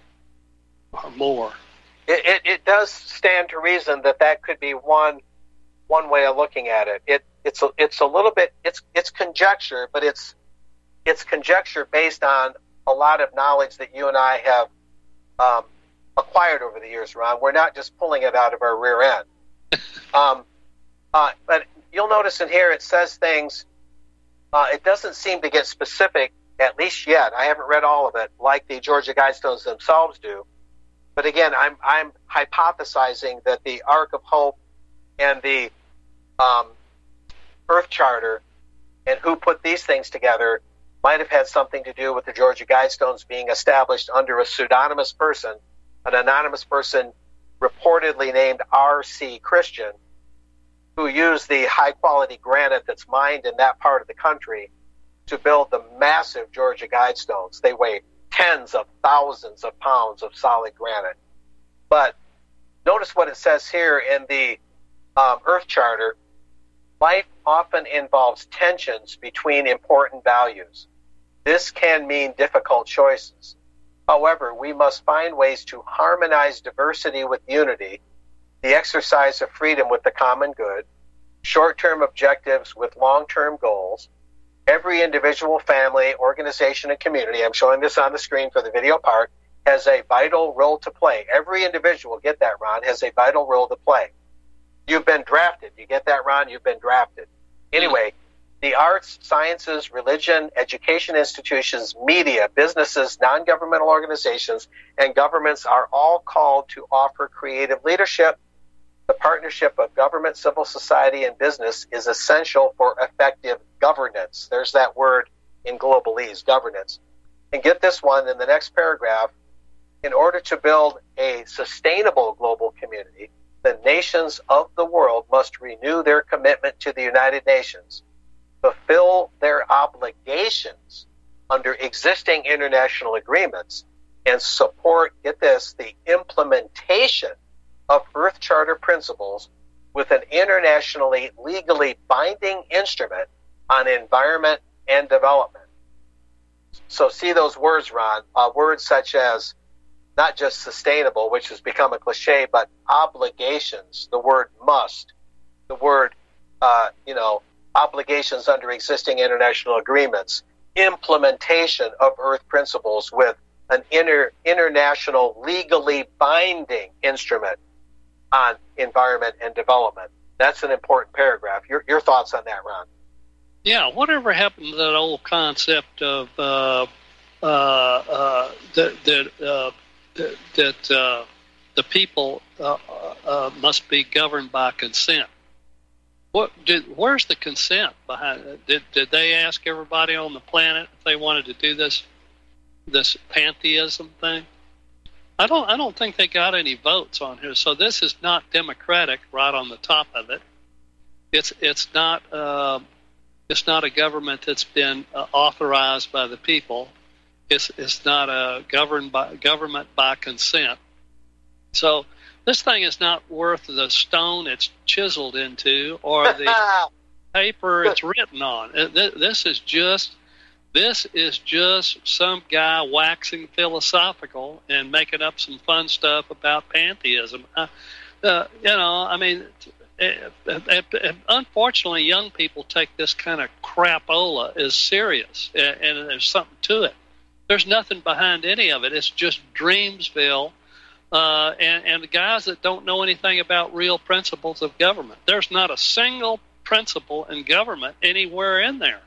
or more. It, it, it does stand to reason that that could be one one way of looking at it. It it's a, it's a little bit it's it's conjecture, but it's it's conjecture based on a lot of knowledge that you and I have um, acquired over the years, Ron. We're not just pulling it out of our rear end. um, uh, but you'll notice in here it says things. Uh, it doesn't seem to get specific, at least yet. I haven't read all of it, like the Georgia Guidestones themselves do. But again, I'm I'm hypothesizing that the Ark of Hope and the um, Earth Charter and who put these things together might have had something to do with the Georgia Guidestones being established under a pseudonymous person, an anonymous person reportedly named R C Christian, who used the high-quality granite that's mined in that part of the country to build the massive Georgia Guidestones. They weigh tens of thousands of pounds of solid granite. But notice what it says here in the um, Earth Charter. Life often involves tensions between important values. This can mean difficult choices. However, we must find ways to harmonize diversity with unity, the exercise of freedom with the common good, short-term objectives with long-term goals. Every individual, family, organization, and community, I'm showing this on the screen for the video part, has a vital role to play. Every individual, get that, Ron, has a vital role to play. You've been drafted. You get that, Ron? You've been drafted. Anyway, the arts, sciences, religion, education institutions, media, businesses, non-governmental organizations, and governments are all called to offer creative leadership, The partnership of government, civil society, and business is essential for effective governance. There's that word in globalese, governance. And get this one in the next paragraph. In order to build a sustainable global community, the nations of the world must renew their commitment to the United Nations, fulfill their obligations under existing international agreements, and support, get this, the implementation of Earth Charter principles with an internationally legally binding instrument on environment and development. So see those words, Ron, uh, words such as not just sustainable, which has become a cliche, but obligations, the word must, the word, uh, you know, obligations under existing international agreements, implementation of Earth principles with an inter- international legally binding instrument on environment and development. That's an important paragraph. Your, your thoughts on that, Ron? Yeah, whatever happened to that old concept of uh, uh, uh, that that uh, that, that uh, the people uh, uh, must be governed by consent? What did? Where's the consent behind it? Did did they ask everybody on the planet if they wanted to do this this pantheism thing? I don't I don't think they got any votes on here. So this is not democratic. Right on the top of it, it's it's not uh, it's not a government that's been uh, authorized by the people. It's it's not a governed by government by consent. So this thing is not worth the stone it's chiseled into or the paper it's written on. This is just this is just some guy waxing philosophical and making up some fun stuff about pantheism. Uh, uh, you know, I mean, uh, uh, uh, unfortunately, young people take this kind of crapola as serious, and, and there's something to it. There's nothing behind any of it. It's just Dreamsville. Uh, and, and the guys that don't know anything about real principles of government. There's not a single principle in government anywhere in there.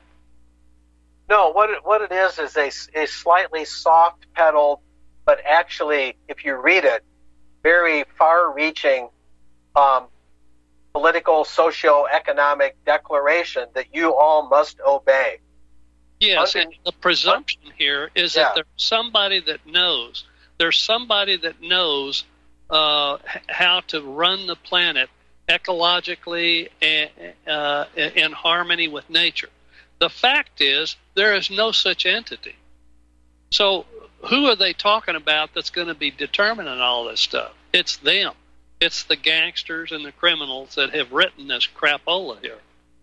No, what it, what it is is a, a slightly soft-pedaled, but actually, if you read it, very far-reaching um, political, socio-economic declaration that you all must obey. Yes, Under, and the presumption here is yeah. that there's somebody that knows. There's somebody that knows uh, how to run the planet ecologically and uh, in harmony with nature. The fact is, there is no such entity. So who are they talking about that's going to be determining all this stuff? It's them. It's the gangsters and the criminals that have written this crapola here.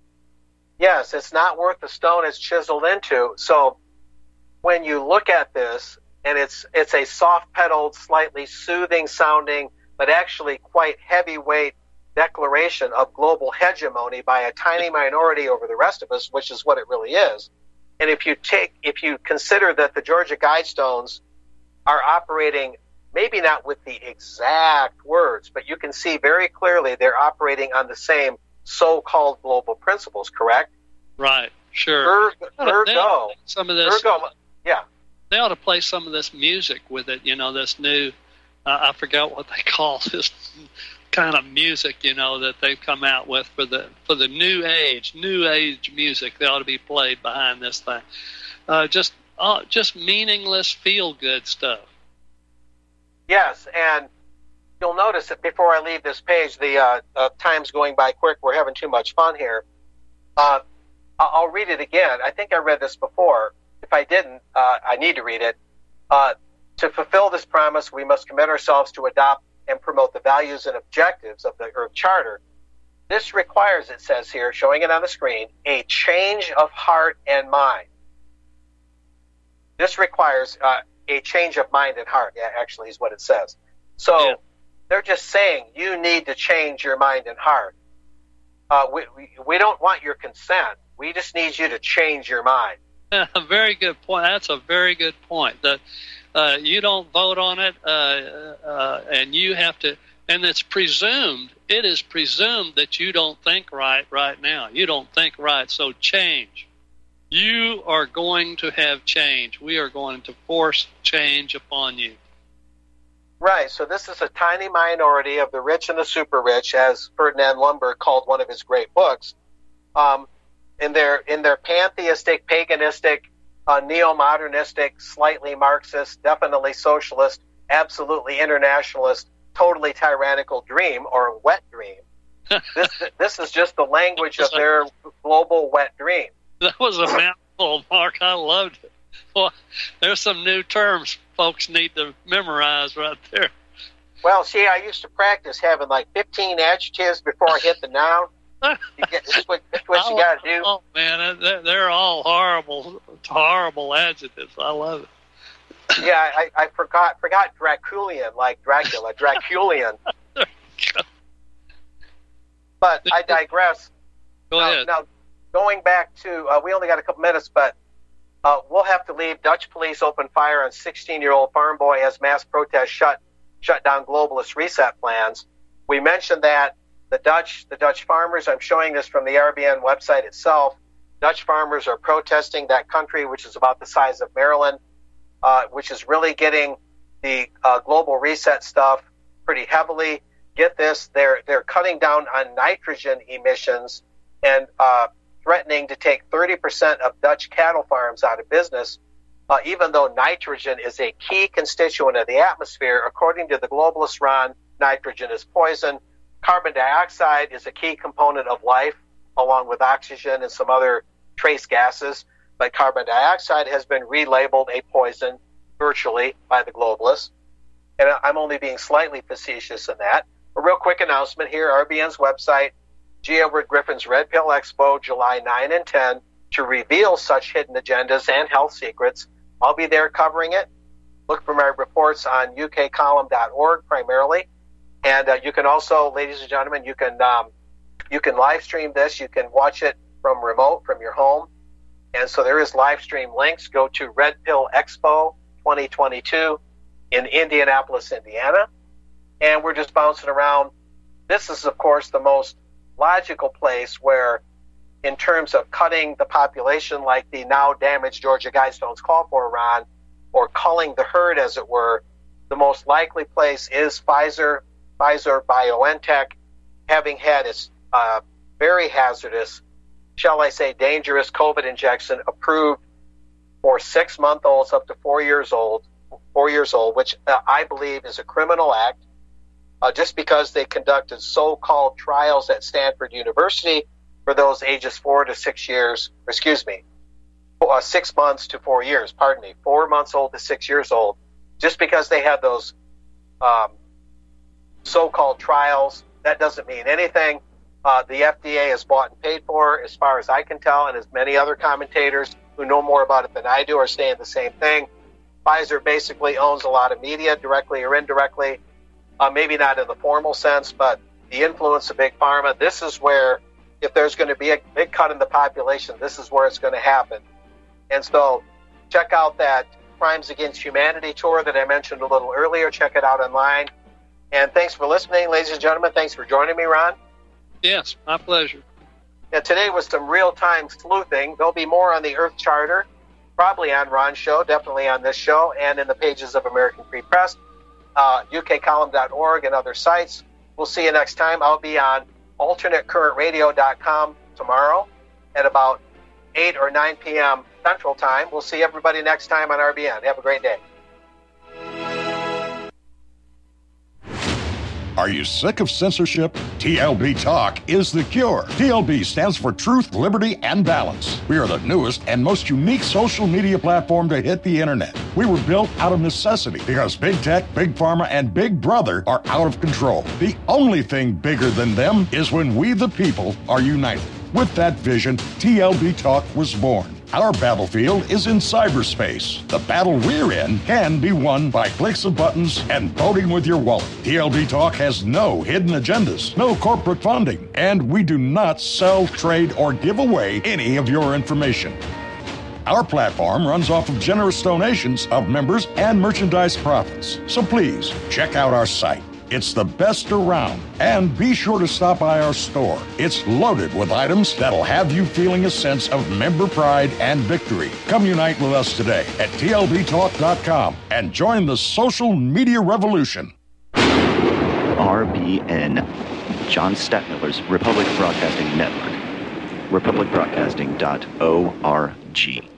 Yes, it's not worth the stone it's chiseled into. So when you look at this, and it's it's a soft-pedaled, slightly soothing-sounding, but actually quite heavyweight declaration of global hegemony by a tiny minority over the rest of us, which is what it really is. And if you take, if you consider that the Georgia Guidestones are operating, maybe not with the exact words, but you can see very clearly they're operating on the same so-called global principles, correct? Right, sure. Ergo, ergo some of this, ergo, yeah. They ought to play some of this music with it, you know, this new, uh, I forgot what they call this kind of music, you know, that they've come out with for the for the new age, new age music. They ought to be played behind this thing. Uh, just uh, just meaningless, feel-good stuff. Yes, and you'll notice that before I leave this page, the uh, uh, time's going by quick. We're having too much fun here. Uh, I'll read it again. I think I read this before. If I didn't, uh, I need to read it. Uh, to fulfill this promise, we must commit ourselves to adopt and promote the values and objectives of the Earth Charter. This requires, it says here, showing it on the screen, a change of heart and mind. This requires uh, a change of mind and heart, yeah, actually is what it says. So yeah. They're just saying you need to change your mind and heart. Uh, we, we, we don't want your consent. We just need you to change your mind. A very good point. That's a very good point. That uh, you don't vote on it, uh, uh, and you have to. And it's presumed. It is presumed that you don't think right right now. You don't think right. So change. You are going to have change. We are going to force change upon you. Right. So this is a tiny minority of the rich and the super rich, as Ferdinand Lundberg called one of his great books. Um, in their in their pantheistic, paganistic, uh, neo-modernistic, slightly Marxist, definitely socialist, absolutely internationalist, totally tyrannical dream or wet dream. this this is just the language of their global wet dream. That was a mouthful, Mark. I loved it. Well, there's some new terms folks need to memorize right there. Well, see, I used to practice having like fifteen adjectives before I hit the noun. You get, this is what, this is what you got to do. Oh, man, they're, they're all horrible, horrible adjectives. I love it. Yeah, I, I forgot forgot Draculian, like Dracula, Draculian. But I digress. Go now, ahead. Now, going back to, uh, we only got a couple minutes, but uh, we'll have to leave. Dutch police open fire on sixteen-year-old farm boy as mass protest shut shut down globalist reset plans. We mentioned that the Dutch, the Dutch farmers, I'm showing this from the R B N website itself, Dutch farmers are protesting that country, which is about the size of Maryland, uh, which is really getting the uh, global reset stuff pretty heavily. Get this, they're they're cutting down on nitrogen emissions and uh, threatening to take thirty percent of Dutch cattle farms out of business, uh, even though nitrogen is a key constituent of the atmosphere. According to the globalist Ron, nitrogen is poison. Carbon dioxide is a key component of life, along with oxygen and some other trace gases. But carbon dioxide has been relabeled a poison virtually by the globalists. And I'm only being slightly facetious in that. A real quick announcement here, R B N's website, G. Edward Griffin's Red Pill Expo, July ninth and tenth, to reveal such hidden agendas and health secrets. I'll be there covering it. Look for my reports on U K column dot org primarily. And uh, you can also, ladies and gentlemen, you can um, you can live stream this. You can watch it from remote, from your home. And so there is live stream links. Go to Red Pill Expo twenty twenty-two in Indianapolis, Indiana. And we're just bouncing around. This is, of course, the most logical place where, in terms of cutting the population, like the now damaged Georgia Guidestones call for, Ron, or culling the herd, as it were, the most likely place is Pfizer, Pfizer BioNTech, having had its uh, very hazardous, shall I say, dangerous COVID injection approved for six-month-olds up to four years old, four years old, which uh, I believe is a criminal act. Uh, just because they conducted so-called trials at Stanford University for those ages four to six years, excuse me, uh, six months to four years, pardon me, four months old to six years old, just because they had those um, so-called trials, that doesn't mean anything. Uh, the F D A is bought and paid for, as far as I can tell, and as many other commentators who know more about it than I do are saying the same thing. Pfizer basically owns a lot of media, directly or indirectly. Uh, maybe not in the formal sense, but the influence of Big Pharma. This is where, if there's going to be a big cut in the population, this is where it's going to happen. And so check out that Crimes Against Humanity tour that I mentioned a little earlier. Check it out online. And thanks for listening, ladies and gentlemen. Thanks for joining me, Ron. Yes, my pleasure. Yeah, today was some real-time sleuthing. There'll be more on the Earth Charter, probably on Ron's show, definitely on this show, and in the pages of American Free Press. Uh, U K column dot org and other sites. We'll see you next time. I'll be on alternate current radio dot com tomorrow at about eight or nine p.m. Central Time. We'll see everybody next time on R B N. Have a great day. Are you sick of censorship? T L B Talk is the cure. T L B stands for Truth, Liberty, and Balance. We are the newest and most unique social media platform to hit the internet. We were built out of necessity because Big Tech, Big Pharma, and Big Brother are out of control. The only thing bigger than them is when we, the people, are united. With that vision, T L B Talk was born. Our battlefield is in cyberspace. The battle we're in can be won by clicks of buttons and voting with your wallet. T L B Talk has no hidden agendas, no corporate funding, and we do not sell, trade, or give away any of your information. Our platform runs off of generous donations of members and merchandise profits. So please check out our site, It's the best around. And be sure to stop by our store. It's loaded with items that'll have you feeling a sense of member pride and victory. Come unite with us today at T L B talk dot com and join the social media revolution. R B N, John Stadtmiller's Republic Broadcasting Network. republic broadcasting dot org.